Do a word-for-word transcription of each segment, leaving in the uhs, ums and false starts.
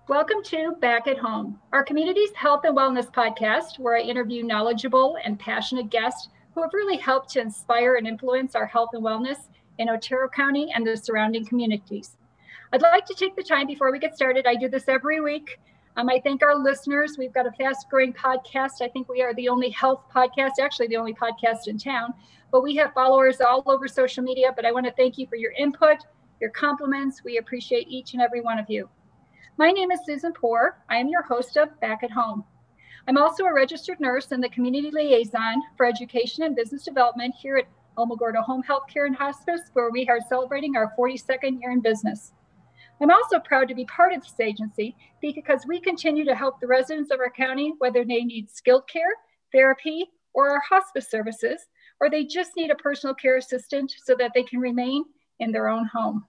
Welcome to Back at Home, our community's health and wellness podcast, where I interview knowledgeable and passionate guests who have really helped to inspire and influence our health and wellness in Otero County and the surrounding communities. I'd like to take the time before we get started. I do this every week. Um, I thank our listeners. We've got a fast growing podcast. I think we are the only health podcast, actually the only podcast in town, but we have followers all over social media. But I want to thank you for your input, your compliments. We appreciate each and every one of you. My name is Susan Poore. I am your host of Back at Home. I'm also a registered nurse and the community liaison for education and business development here at Alamogordo Home Health Care and Hospice, where we are celebrating our forty-second year in business. I'm also proud to be part of this agency because we continue to help the residents of our county, whether they need skilled care, therapy, or our hospice services, or they just need a personal care assistant so that they can remain in their own home.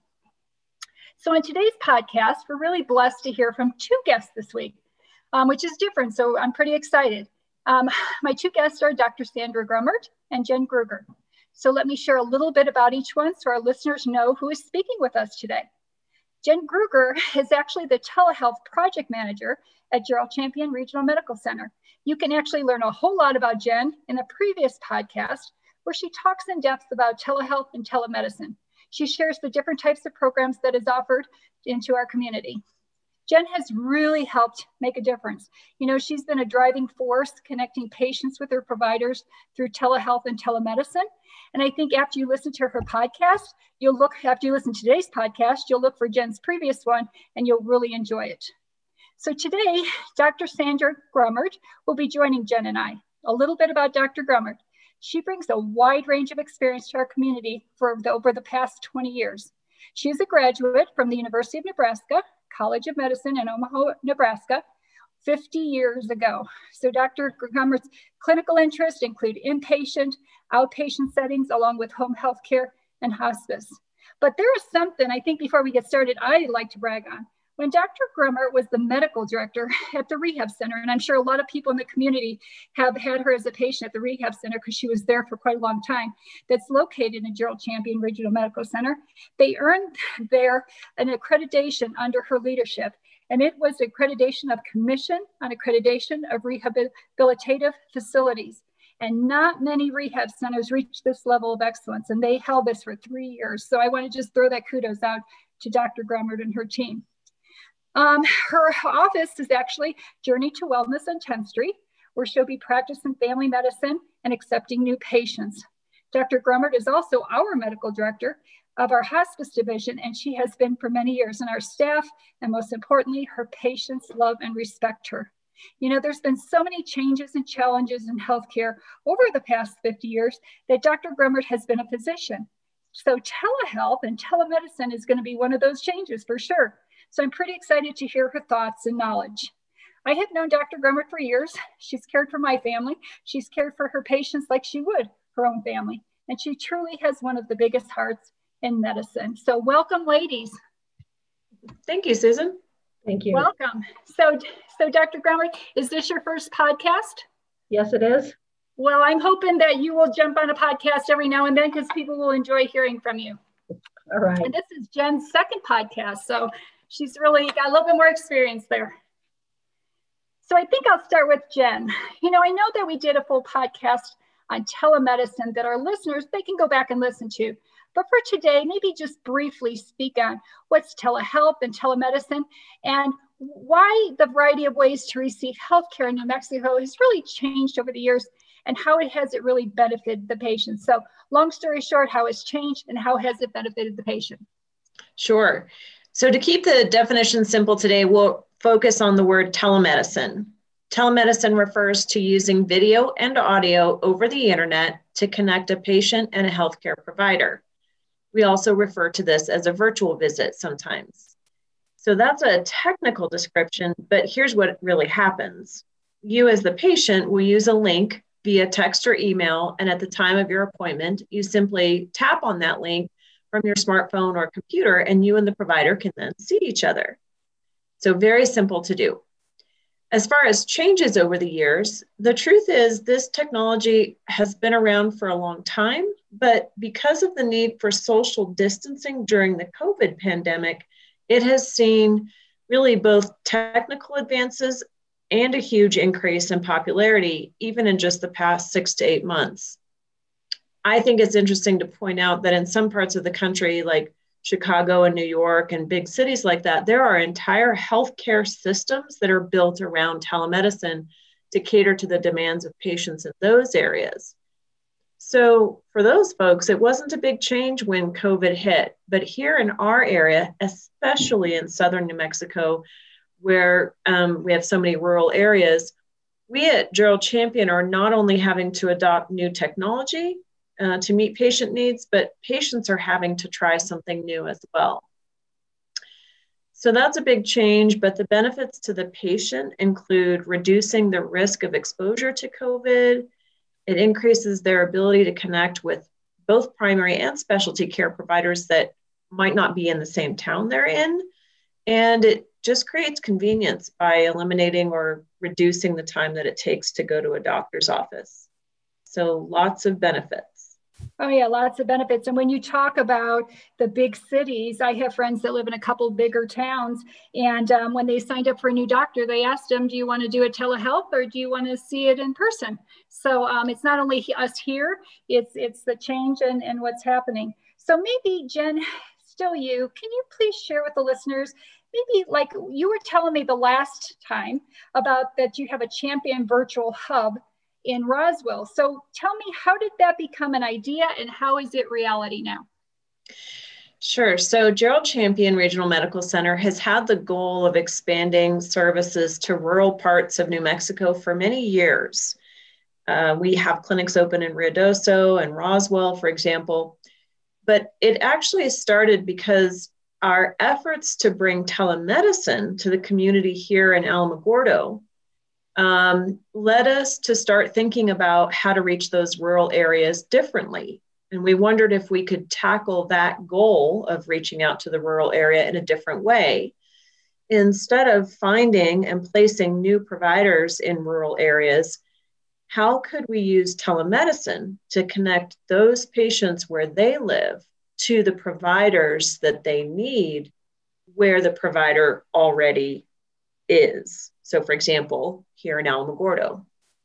So in today's podcast, we're really blessed to hear from two guests this week, um, which is different. So I'm pretty excited. Um, my two guests are Doctor Sandra Grummert and Jen Gruger. So let me share a little bit about each one so our listeners know who is speaking with us today. Jen Gruger is actually the telehealth project manager at Gerald Champion Regional Medical Center. You can actually learn a whole lot about Jen in the previous podcast, where she talks in depth about telehealth and telemedicine. She shares the different types of programs that is offered into our community. Jen has really helped make a difference. You know, she's been a driving force connecting patients with their providers through telehealth and telemedicine. And I think after you listen to her podcast, you'll look, after you listen to today's podcast, you'll look for Jen's previous one and you'll really enjoy it. So today, Doctor Sandra Grummert will be joining Jen and I. A little bit about Doctor Grummert. She brings a wide range of experience to our community for the, over the past twenty years. She is a graduate from the University of Nebraska, College of Medicine in Omaha, Nebraska, fifty years ago. So Doctor Grummert's clinical interests include inpatient, outpatient settings, along with home health care and hospice. But there is something, I think before we get started, I'd like to brag on. When Doctor Grummert was the medical director at the rehab center, and I'm sure a lot of people in the community have had her as a patient at the rehab center because she was there for quite a long time, that's located in Gerald Champion Regional Medical Center, they earned there an accreditation under her leadership. And it was accreditation of Commission on Accreditation of Rehabilitative Facilities. And not many rehab centers reach this level of excellence, and they held this for three years. So I want to just throw that kudos out to Doctor Grummert and her team. Um, her office is actually Journey to Wellness on tenth Street, where she'll be practicing family medicine and accepting new patients. Doctor Grummert is also our medical director of our hospice division, and she has been for many years. And our staff, and most importantly, her patients love and respect her. You know, there's been so many changes and challenges in healthcare over the past fifty years that Doctor Grummert has been a physician. So telehealth and telemedicine is going to be one of those changes for sure. So I'm pretty excited to hear her thoughts and knowledge. I have known Doctor Grummert for years. She's cared for my family. She's cared for her patients like she would her own family. And she truly has one of the biggest hearts in medicine. So welcome, ladies. Thank you, Susan. Thank you. Welcome. So, so Doctor Grummert, is this your first podcast? Yes, it is. Well, I'm hoping that you will jump on a podcast every now and then because people will enjoy hearing from you. All right. And this is Jen's second podcast. So she's really got a little bit more experience there. So I think I'll start with Jen. You know, I know that we did a full podcast on telemedicine that our listeners, they can go back and listen to. But for today, maybe just briefly speak on what's telehealth and telemedicine and why the variety of ways to receive healthcare in New Mexico has really changed over the years and how it has it really benefited the patient. So long story short, how it's changed and how has it benefited the patient? Sure. So to keep the definition simple today, we'll focus on the word telemedicine. Telemedicine refers to using video and audio over the internet to connect a patient and a healthcare provider. We also refer to this as a virtual visit sometimes. So that's a technical description, but here's what really happens. You as the patient will use a link via text or email, and at the time of your appointment, you simply tap on that link from your smartphone or computer, and you and the provider can then see each other. So very simple to do. As far as changes over the years, the truth is this technology has been around for a long time, but because of the need for social distancing during the COVID pandemic, it has seen really both technical advances and a huge increase in popularity, even in just the past six to eight months. I think it's interesting to point out that in some parts of the country, like Chicago and New York and big cities like that, there are entire healthcare systems that are built around telemedicine to cater to the demands of patients in those areas. So for those folks, it wasn't a big change when COVID hit, but here in our area, especially in southern New Mexico, where um, we have so many rural areas, we at Gerald Champion are not only having to adopt new technology uh, to meet patient needs, but patients are having to try something new as well. So that's a big change, but the benefits to the patient include reducing the risk of exposure to COVID. It increases their ability to connect with both primary and specialty care providers that might not be in the same town they're in. And it just creates convenience by eliminating or reducing the time that it takes to go to a doctor's office. So lots of benefits. Oh yeah, lots of benefits. And when you talk about the big cities, I have friends that live in a couple bigger towns. And um, when they signed up for a new doctor, they asked them, do you want to do a telehealth or do you want to see it in person? So um, it's not only us here, it's it's the change and, and what's happening. So maybe Jen, still you, can you please share with the listeners, maybe like you were telling me the last time about that you have a Champion virtual hub in Roswell. So tell me, how did that become an idea and how is it reality now? Sure. So Gerald Champion Regional Medical Center has had the goal of expanding services to rural parts of New Mexico for many years. Uh, we have clinics open in Ruidoso and Roswell, for example, but it actually started because our efforts to bring telemedicine to the community here in Alamogordo Um, led us to start thinking about how to reach those rural areas differently. And we wondered if we could tackle that goal of reaching out to the rural area in a different way. Instead of finding and placing new providers in rural areas, how could we use telemedicine to connect those patients where they live to the providers that they need where the provider already is? So for example, here in Alamogordo.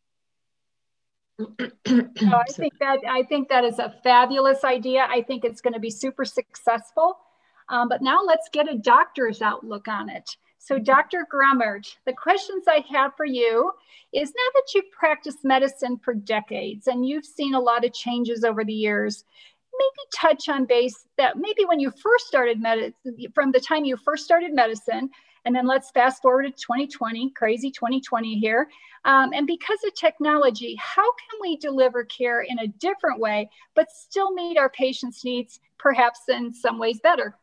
No, I think that I think that is a fabulous idea. I think it's going to be super successful. Um, but now let's get a doctor's outlook on it. So Doctor Grummert, the questions I have for you is, now that you've practiced medicine for decades and you've seen a lot of changes over the years, maybe touch on base that maybe when you first started medicine, from the time you first started medicine, and then let's fast forward to twenty twenty, crazy twenty twenty here. Um, and because of technology, how can we deliver care in a different way, but still meet our patients' needs, perhaps in some ways better?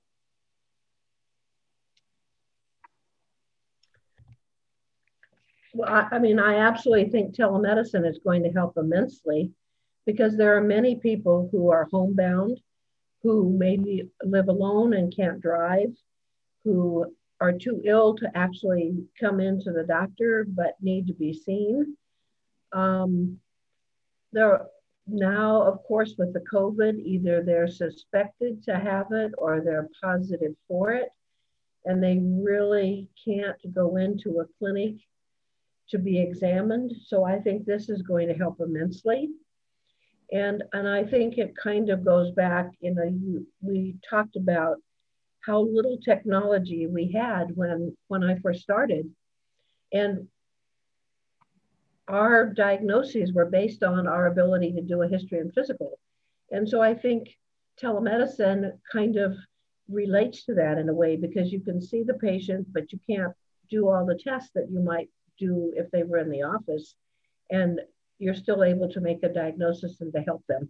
Well, I, I mean, I absolutely think telemedicine is going to help immensely, because there are many people who are homebound, who maybe live alone and can't drive, who are too ill to actually come into the doctor but need to be seen. Um, there now, of course, with the COVID, either they're suspected to have it or they're positive for it, and they really can't go into a clinic to be examined. So I think this is going to help immensely. And, and I think it kind of goes back, you know, you, we talked about how little technology we had when, when I first started. And our diagnoses were based on our ability to do a history and physical. And so I think telemedicine kind of relates to that in a way, because you can see the patient, but you can't do all the tests that you might do if they were in the office. And you're still able to make a diagnosis and to help them.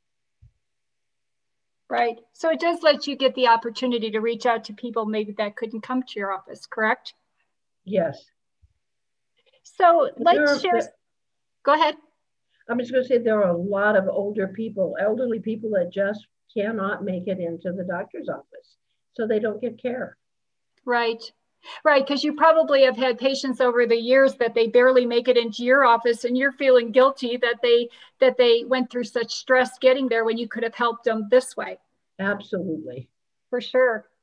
Right. So it does let you get the opportunity to reach out to people maybe that couldn't come to your office, correct? Yes. So let's There, share. there, Go ahead. I'm just going to say there are a lot of older people, elderly people that just cannot make it into the doctor's office, so they don't get care. Right. Right, because you probably have had patients over the years that they barely make it into your office, and you're feeling guilty that they that they went through such stress getting there when you could have helped them this way. Absolutely. For sure.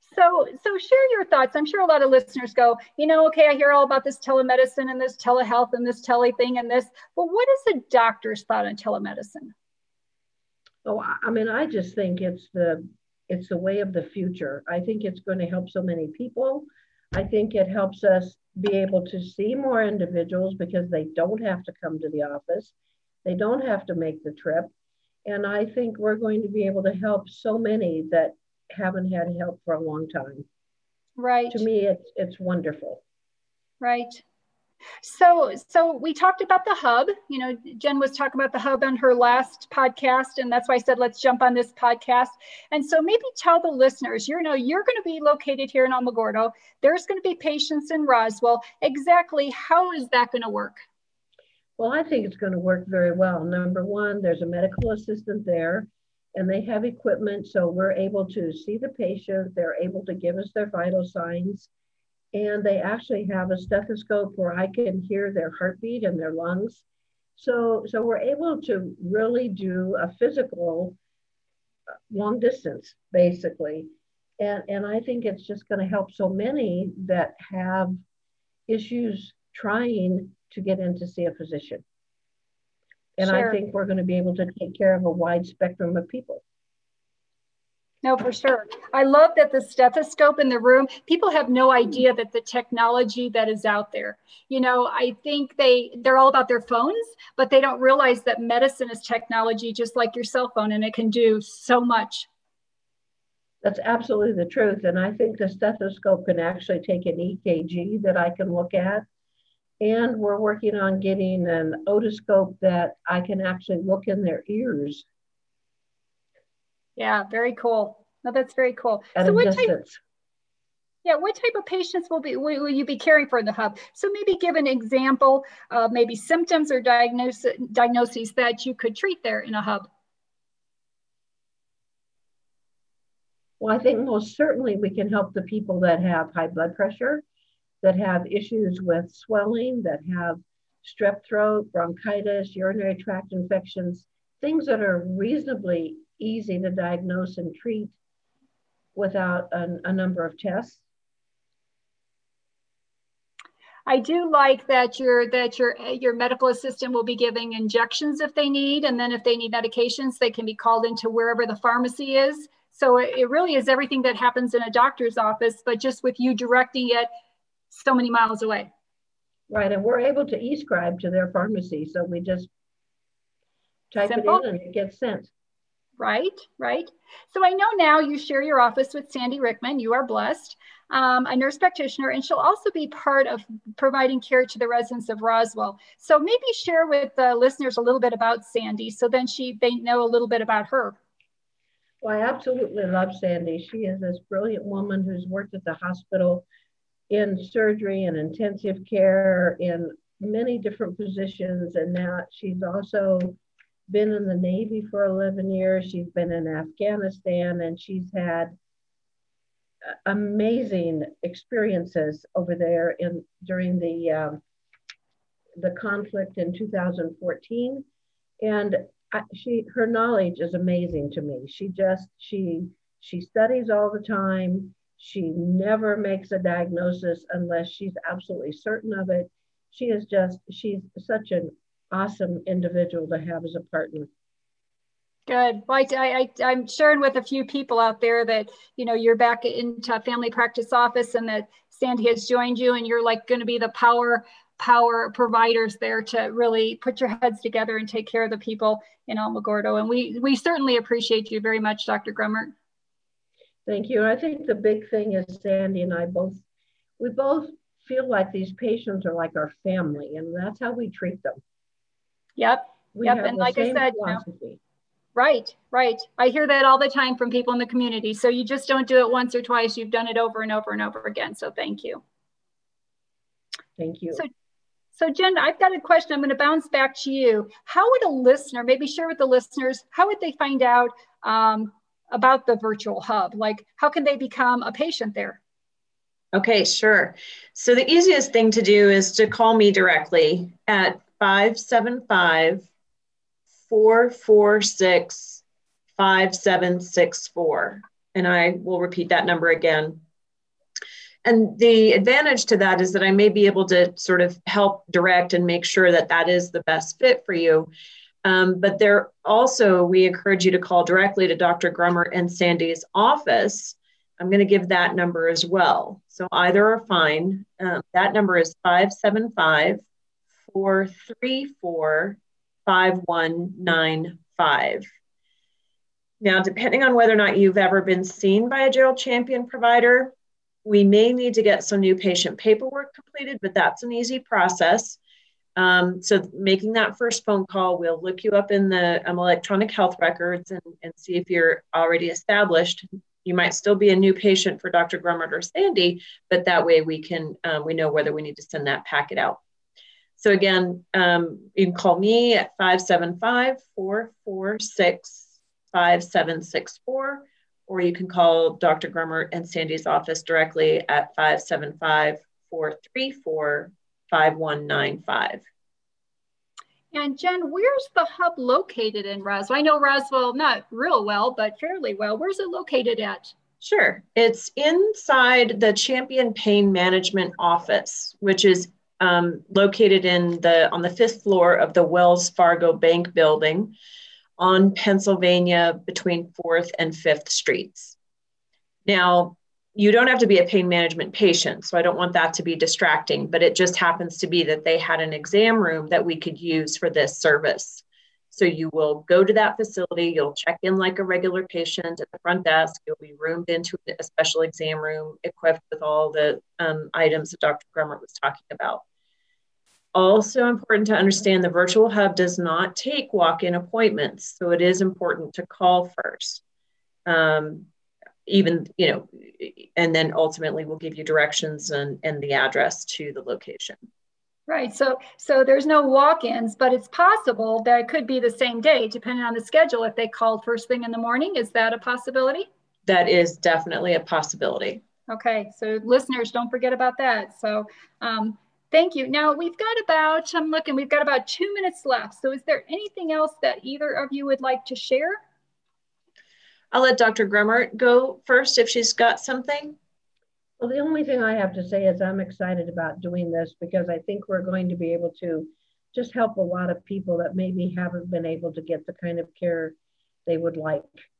So, so share your thoughts. I'm sure a lot of listeners go, you know, okay, I hear all about this telemedicine and this telehealth and this tele thing and this, but what is the doctor's thought on telemedicine? Oh, I mean, I just think it's the it's the way of the future. I think it's going to help so many people. I think it helps us be able to see more individuals because they don't have to come to the office. They don't have to make the trip. And I think we're going to be able to help so many that haven't had help for a long time. Right. To me, it's it's wonderful. Right. So, so we talked about the hub. You know, Jen was talking about the hub on her last podcast, and that's why I said let's jump on this podcast. And so, maybe tell the listeners, you know, you're going to be located here in Alamogordo. There's going to be patients in Roswell. Exactly how is that going to work? Well, I think it's going to work very well. Number one, there's a medical assistant there, and they have equipment, so we're able to see the patient. They're able to give us their vital signs. And they actually have a stethoscope where I can hear their heartbeat and their lungs. So, so we're able to really do a physical long distance, basically. And, and I think it's just going to help so many that have issues trying to get in to see a physician. And sure. I think we're going to be able to take care of a wide spectrum of people. No, for sure. I love that the stethoscope in the room, people have no idea that the technology that is out there. You know, I think they, they're all about their phones, but they don't realize that medicine is technology just like your cell phone, and it can do so much. That's absolutely the truth. And I think the stethoscope can actually take an E K G that I can look at. And we're working on getting an otoscope that I can actually look in their ears. Yeah, very cool. No, that's very cool. At so a what distance. Type, yeah, what type of patients will be will, will you be caring for in the hub? So maybe give an example of maybe symptoms or diagnosis diagnoses that you could treat there in a hub. Well, I think most certainly we can help the people that have high blood pressure, that have issues with swelling, that have strep throat, bronchitis, urinary tract infections, things that are reasonably easy to diagnose and treat without a, a number of tests. I do like that your that your your medical assistant will be giving injections if they need, and then if they need medications, they can be called into wherever the pharmacy is. So it, it really is everything that happens in a doctor's office, but just with you directing it so many miles away. Right, and we're able to e-scribe to their pharmacy, so we just type Simple. It in and it gets sent. Right, right. So I know now you share your office with Sandy Rickman. You are blessed, um, a nurse practitioner, and she'll also be part of providing care to the residents of Roswell. So maybe share with the listeners a little bit about Sandy, so then she they know a little bit about her. Well, I absolutely love Sandy. She is this brilliant woman who's worked at the hospital in surgery and intensive care in many different positions, and now she's also been in the Navy for eleven years. She's been in Afghanistan, and she's had amazing experiences over there in during the um, the conflict in two thousand fourteen. And I, she her knowledge is amazing to me. She just she she studies all the time. She never makes a diagnosis unless she's absolutely certain of it. She is just she's such an awesome individual to have as a partner. Good. Well, I, I, I'm sharing with a few people out there that, you know, you're back into family practice office and that Sandy has joined you and you're like going to be the power, power providers there to really put your heads together and take care of the people in Alamogordo. And we, we certainly appreciate you very much, Doctor Grummert. Thank you. I think the big thing is Sandy and I both, we both feel like these patients are like our family, and that's how we treat them. Yep. We yep. have and the like same I said, philosophy. You know, right, right. I hear that all the time from people in the community. So you just don't do it once or twice. You've done it over and over and over again. So thank you. Thank you. So, so Jen, I've got a question. I'm going to bounce back to you. How would a listener, maybe share with the listeners, how would they find out um, about the virtual hub? Like, how can they become a patient there? Okay, sure. So the easiest thing to do is to call me directly at five seven five, four four six, five seven six four. And I will repeat that number again. And the advantage to that is that I may be able to sort of help direct and make sure that that is the best fit for you. Um, but there also, we encourage you to call directly to Doctor Grummer and Sandy's office. I'm going to give that number as well. So either are fine. Um, that number is five seven five, four three four, five one nine five. Now, depending on whether or not you've ever been seen by a Gerald Champion provider, we may need to get some new patient paperwork completed, but that's an easy process. Um, so making that first phone call, we'll look you up in the um, electronic health records and, and see if you're already established. You might still be a new patient for Doctor Grummer or Sandy, but that way we can, um, we know whether we need to send that packet out. So again, um, you can call me at five seven five, four four six, five seven six four, or you can call Doctor Grummer and Sandy's office directly at five seven five, four three four, five one nine five. And Jen, where's the hub located in Roswell? I know Roswell not real well, but fairly well. Where's it located at? Sure. It's inside the Champion Pain Management office, which is um, located in the on the fifth floor of the Wells Fargo Bank building on Pennsylvania between fourth and fifth streets. Now, you don't have to be a pain management patient, so I don't want that to be distracting, but it just happens to be that they had an exam room that we could use for this service. So you will go to that facility, you'll check in like a regular patient at the front desk, you'll be roomed into a special exam room equipped with all the um, items that Doctor Grummer was talking about. Also important to understand, the virtual hub does not take walk-in appointments, so it is important to call first. Um, even, you know, and then ultimately we'll give you directions and, and the address to the location. Right, so so there's no walk-ins, but it's possible that it could be the same day, depending on the schedule, if they called first thing in the morning. Is that a possibility? That is definitely a possibility. Okay, so listeners, don't forget about that. So um, thank you. Now we've got about, I'm looking, we've got about two minutes left. So is there anything else that either of you would like to share? I'll let Doctor Grummer go first if she's got something. Well, the only thing I have to say is I'm excited about doing this because I think we're going to be able to just help a lot of people that maybe haven't been able to get the kind of care they would like.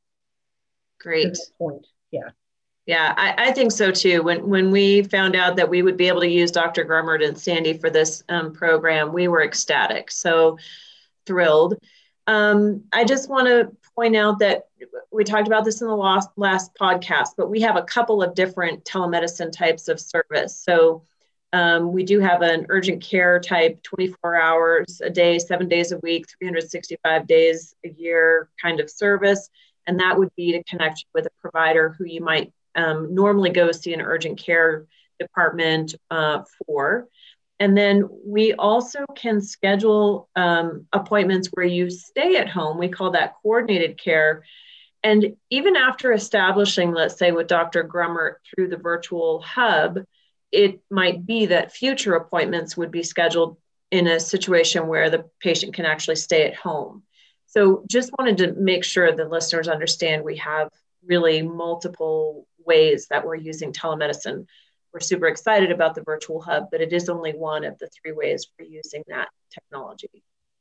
Great. To this point. Yeah. Yeah, I, I think so too. When when we found out that we would be able to use Doctor Grummer and Sandy for this um, program, we were ecstatic. So thrilled. Um, I just want to point out that we talked about this in the last, last podcast, but we have a couple of different telemedicine types of service. So um, we do have an urgent care type, twenty-four hours a day, seven days a week, three hundred sixty-five days a year kind of service. And that would be to connect you with a provider who you might um, normally go see an urgent care department uh, for. And then we also can schedule um, appointments where you stay at home. We call that coordinated care. And even after establishing, let's say with Doctor Grummer through the virtual hub, it might be that future appointments would be scheduled in a situation where the patient can actually stay at home. So just wanted to make sure the listeners understand we have really multiple ways that we're using telemedicine. We're super excited about the virtual hub, but it is only one of the three ways we're using that technology.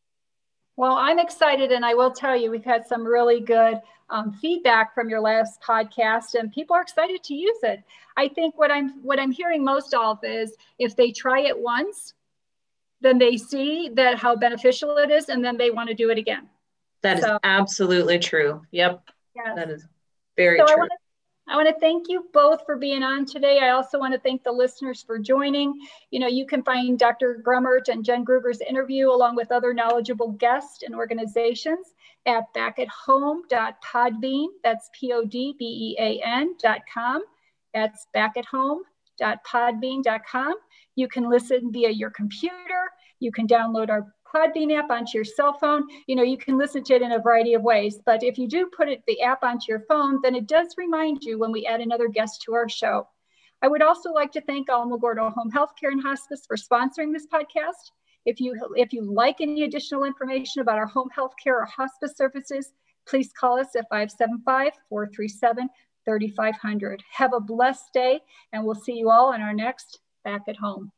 Well, I'm excited, and I will tell you, we've had some really good um, feedback from your last podcast, and people are excited to use it. I think what I'm what I'm hearing most of is if they try it once, then they see that how beneficial it is, and then they want to do it again. That so, is absolutely true. Yep, yes. That is very so true. I wanna, I want to thank you both for being on today. I also want to thank the listeners for joining. You know, you can find Doctor Grummert and Jen Gruber's interview along with other knowledgeable guests and organizations at back at home dot podbean, that's P O D B E A N dot com. That's back at home dot podbean dot com. You can listen via your computer. You can download our Podbean app onto your cell phone. You know, you can listen to it in a variety of ways, but if you do put it, the app onto your phone, then it does remind you when we add another guest to our show. I would also like to thank Alamogordo Home Health Care and Hospice for sponsoring this podcast. If you, if you like any additional information about our home health care or hospice services, please call us at five seven five, four three seven, thirty-five hundred. Have a blessed day, and we'll see you all in our next Back at Home.